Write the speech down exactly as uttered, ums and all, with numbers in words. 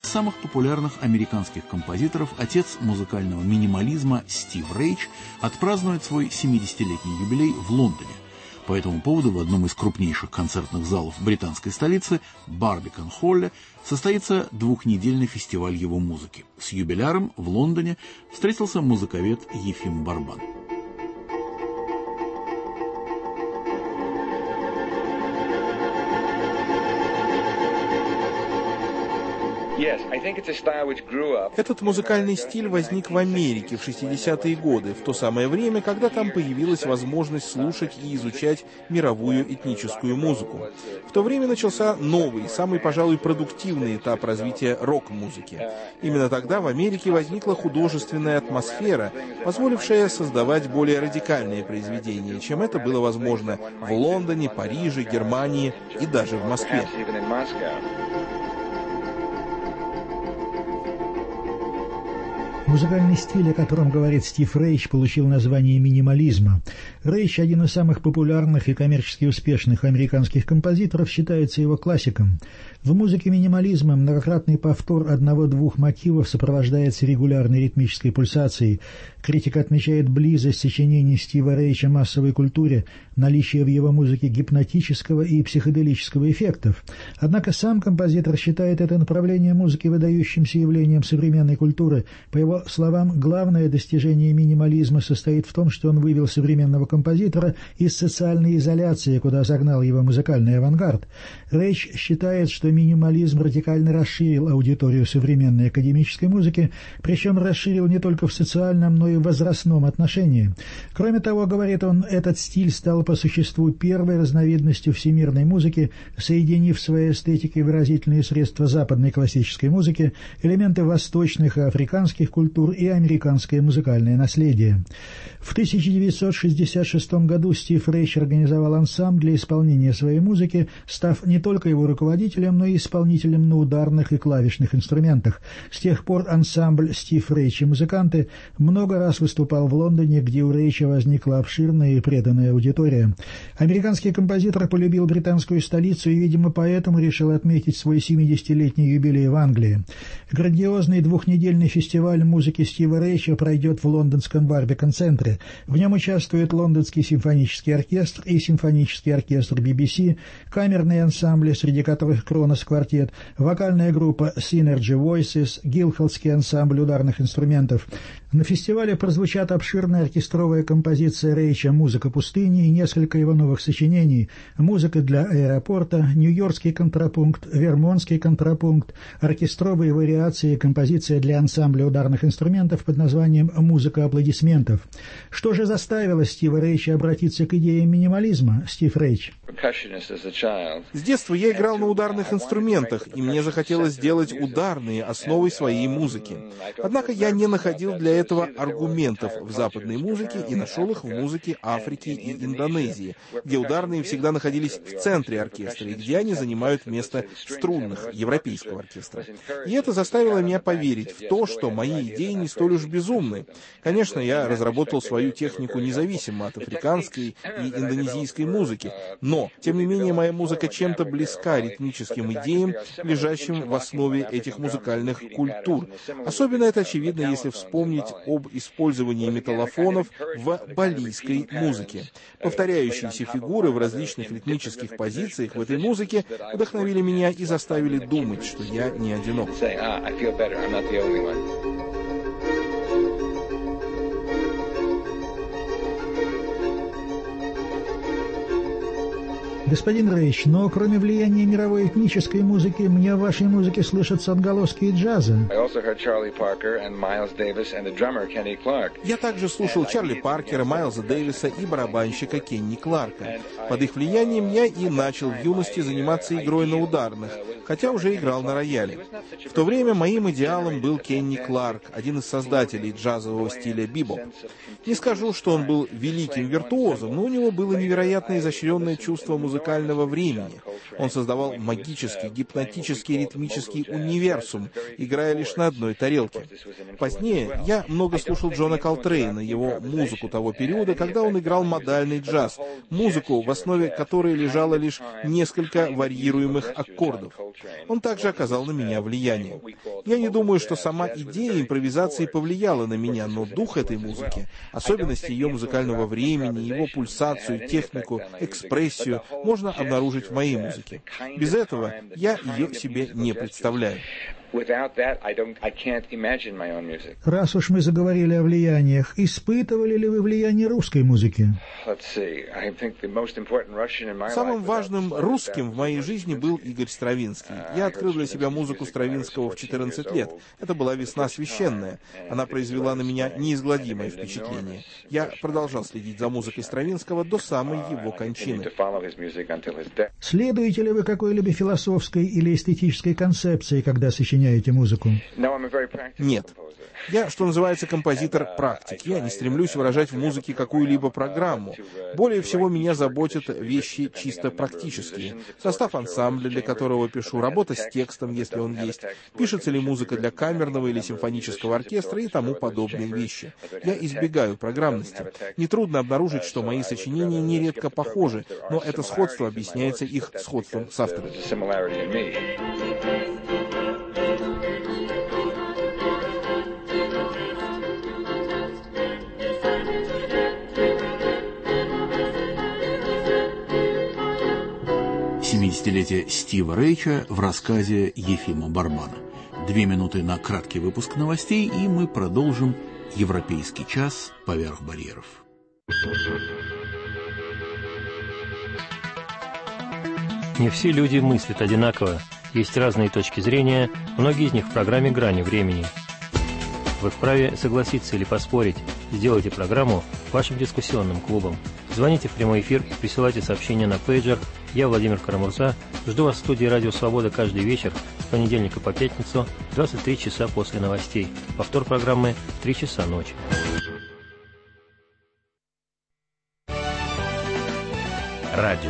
самых популярных американских композиторов, отец музыкального минимализма Стив Рейч, отпразднует свой семидесятилетний юбилей в Лондоне. По этому поводу в одном из крупнейших концертных залов британской столицы, Барбикан-Холле, состоится двухнедельный фестиваль его музыки. С юбиляром в Лондоне встретился музыковед Ефим Барбан. Этот музыкальный стиль возник в Америке в шестидесятые годы, в то самое время, когда там появилась возможность слушать и изучать мировую этническую музыку. В то время начался новый, самый, пожалуй, продуктивный этап развития рок-музыки. Именно тогда в Америке возникла художественная атмосфера, позволившая создавать более радикальные произведения, чем это было возможно в Лондоне, Париже, Германии и даже в Москве. Музыкальный стиль, о котором говорит Стив Рейч, получил название минимализма. Рейч, один из самых популярных и коммерчески успешных американских композиторов, считается его классиком. В музыке минимализма многократный повтор одного-двух мотивов сопровождается регулярной ритмической пульсацией. Критика отмечает близость сочинений Стива Рейча массовой культуре, наличие в его музыке гипнотического и психоделического эффектов. Однако сам композитор считает это направление музыки выдающимся явлением современной культуры. По его словам, главное достижение минимализма состоит в том, что он вывел современного композитора из социальной изоляции, куда загнал его музыкальный авангард. Рейч считает, что минимализм радикально расширил аудиторию современной академической музыки, причем расширил не только в социальном, но и в возрастном отношении. Кроме того, говорит он, этот стиль стал по существу первой разновидностью всемирной музыки, соединив в своей эстетике выразительные средства западной классической музыки, элементы восточных и африканских культур и американское музыкальное наследие. В тысяча девятьсот шестьдесят шестом году Стив Рейч организовал ансамбль для исполнения своей музыки, став не только его руководителем, но и исполнителем на ударных и клавишных инструментах. С тех пор ансамбль «Стив Рейч и музыканты» много раз выступал в Лондоне, где у Рейча возникла обширная и преданная аудитория. Американский композитор полюбил британскую столицу и, видимо, поэтому решил отметить свой семидесятилетний юбилей в Англии. Грандиозный двухнедельный фестиваль музыки Стива Рейча пройдет в лондонском Барбикан-центре. В нем участвует Лондонский симфонический оркестр и симфонический оркестр би би си, камерные ансамбли, среди которых Кронос квартет, вокальная группа Synergy Voices, Гилхолдский ансамбль ударных инструментов. На фестивале прозвучат обширная оркестровая композиция Рейча «Музыка пустыни» и несколько его новых сочинений: «Музыка для аэропорта», «Нью-Йоркский контрапункт», «Вермонтский контрапункт», оркестровые вариации и композиция для ансамбля ударных инструментов под названием «Музыка аплодисментов». Что же заставило Стива Рейча обратиться к идеям минимализма? Стив Рейч. С детства я играл на ударных инструментах, и мне захотелось сделать ударные основой своей музыки. Однако я не находил для этого аргументов в западной музыке и нашел их в музыке Африки и Индонезии, где ударные всегда находились в центре оркестра и где они занимают место струнных европейского оркестра. И это заставило меня поверить в то, что мои идеи не столь уж безумны. Конечно, я разработал свою технику независимо от африканской и индонезийской музыки, но, тем не менее, моя музыка чем-то близка ритмическим идеям, лежащим в основе этих музыкальных культур. Особенно это очевидно, если вспомнить об использовании металлофонов в балийской музыке. Повторяющиеся фигуры в различных ритмических позициях в этой музыке вдохновили меня и заставили думать, что я не одинок. Господин Рейч, но кроме влияния мировой этнической музыки, мне в вашей музыке слышатся отголоски и джаза. Я также слушал Чарли Паркера, Майлза Дэвиса и барабанщика Кенни Кларка. Под их влиянием я и начал в юности заниматься игрой на ударных, хотя уже играл на рояле. В то время моим идеалом был Кенни Кларк, один из создателей джазового стиля бибоп. Не скажу, что он был великим виртуозом, но у него было невероятно изощренное чувство музыкального музыкального времени. Он создавал магический, гипнотический, ритмический универсум, играя лишь на одной тарелке. Позднее я много слушал Джона Колтрейна, его музыку того периода, когда он играл модальный джаз, музыку, в основе которой лежало лишь несколько варьируемых аккордов. Он также оказал на меня влияние. Я не думаю, что сама идея импровизации повлияла на меня, но дух этой музыки, особенности ее музыкального времени, его пульсацию, технику, экспрессию можно обнаружить в моей музыке. Без этого я ее себе не представляю. Раз уж мы заговорили о влияниях, испытывали ли вы влияние русской музыки? Самым важным русским в моей жизни был Игорь Стравинский. Я открыл для себя музыку Стравинского в четырнадцать лет. Это была «Весна священная». Она произвела на меня неизгладимое впечатление. Я продолжал следить за музыкой Стравинского до самой его кончины. Следуете ли вы какой-либо философской или эстетической концепции, когда сочиняете музыку? Нет. Я, что называется, композитор-практик. Я не стремлюсь выражать в музыке какую-либо программу. Более всего меня заботят вещи чисто практические. Состав ансамбля, для которого пишу, работа с текстом, если он есть, пишется ли музыка для камерного или симфонического оркестра и тому подобные вещи. Я избегаю программности. Нетрудно обнаружить, что мои сочинения нередко похожи, но это сходство объясняется их сходством с авторами. семидесятилетие Стива Рейча в рассказе Ефима Барбана. Две минуты на краткий выпуск новостей, и мы продолжим «Европейский час поверх барьеров». Не все люди мыслят одинаково. Есть разные точки зрения, многие из них в программе «Грани времени». Вы вправе согласиться или поспорить. Сделайте программу вашим дискуссионным клубом. Звоните в прямой эфир и присылайте сообщения на пейджер. Я, Владимир Карамурза, жду вас в студии «Радио Свобода» каждый вечер с понедельника по пятницу в двадцать три часа после новостей. Повтор программы в три часа ночи. Радио